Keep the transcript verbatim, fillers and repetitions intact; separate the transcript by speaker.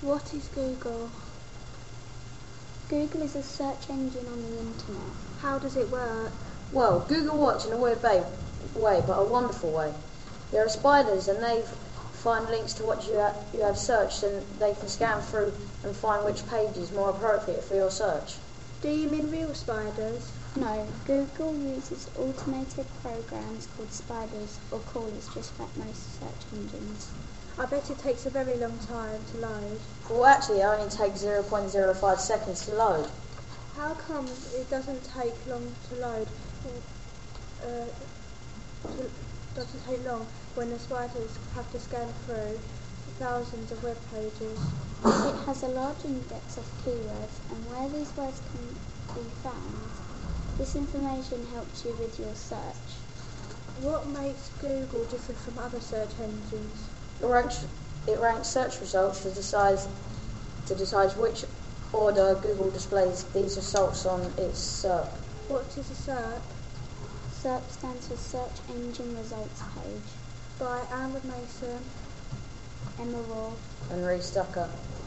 Speaker 1: What is Google?
Speaker 2: Google is a search engine on the internet.
Speaker 1: How does it work?
Speaker 3: Well, Google works in a weird way, way, but a wonderful way. There are spiders and they find links to what you, ha- you have searched, and they can scan through and find which page is more appropriate for your search.
Speaker 1: Do you mean real spiders?
Speaker 2: No, Google uses automated programs called spiders or crawlers, just like most search engines.
Speaker 1: I bet it takes a very long time to load.
Speaker 3: Well, actually, it only takes zero point zero five seconds to load.
Speaker 1: How come it doesn't take long to load? Uh, to, doesn't take long when the spiders have to scan through thousands of web pages.
Speaker 2: It has a large index of keywords, and where these words can be found, this information helps you with your search.
Speaker 1: What makes Google different from other search engines?
Speaker 3: It ranks, it ranks search results to decide to decide which order Google displays these results on its SERP.
Speaker 1: What is a SERP?
Speaker 2: SERP stands for Search Engine Results Page.
Speaker 1: By Amber Mason,
Speaker 2: Emma Raw,
Speaker 3: and Reese Ducker.